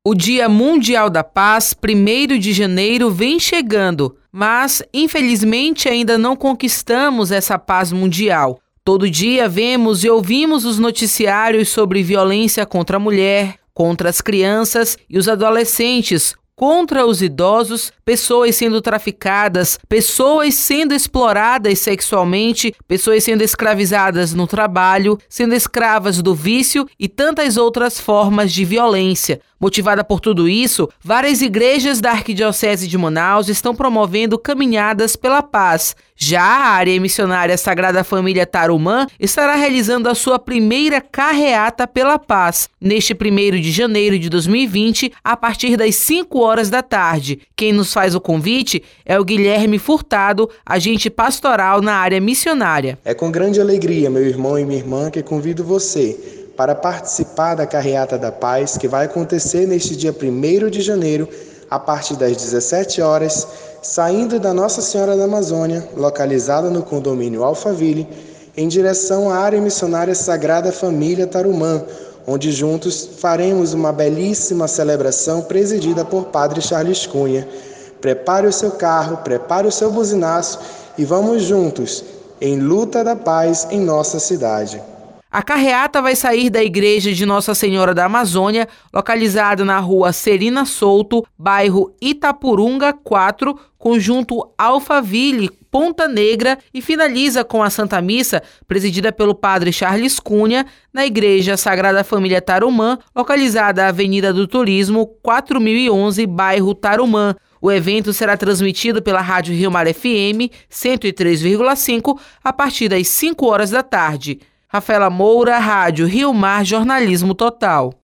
O Dia Mundial da Paz, 1º de janeiro, vem chegando, mas infelizmente ainda não conquistamos essa paz mundial. Todo dia vemos e ouvimos os noticiários sobre violência contra a mulher, contra as crianças e os adolescentes, contra os idosos, pessoas sendo traficadas, pessoas sendo exploradas sexualmente, pessoas sendo escravizadas no trabalho, sendo escravas do vício e tantas outras formas de violência. Motivada por tudo isso, várias igrejas da Arquidiocese de Manaus estão promovendo caminhadas pela paz. Já a área missionária Sagrada Família Tarumã estará realizando a sua primeira carreata pela paz, neste 1º de janeiro de 2020, a partir das 5 horas da tarde. Quem nos faz o convite é o Guilherme Furtado, agente pastoral na área missionária. É com grande alegria, meu irmão e minha irmã, que convido você para participar da Carreata da Paz, que vai acontecer neste dia 1º de janeiro, a partir das 17 horas, saindo da Nossa Senhora da Amazônia, localizada no condomínio Alphaville, em direção à área missionária Sagrada Família Tarumã, onde juntos faremos uma belíssima celebração presidida por Padre Charles Cunha. Prepare o seu carro, prepare o seu buzinaço e vamos juntos, em luta da paz em nossa cidade. A carreata vai sair da Igreja de Nossa Senhora da Amazônia, localizada na rua Serina Souto, bairro Itapurunga 4, conjunto Alphaville, Ponta Negra, e finaliza com a Santa Missa, presidida pelo Padre Charles Cunha, na Igreja Sagrada Família Tarumã, localizada na Avenida do Turismo, 4011, bairro Tarumã. O evento será transmitido pela Rádio Rio Mar FM 103,5 a partir das 5 horas da tarde. Rafaela Moura, Rádio Rio Mar, Jornalismo Total.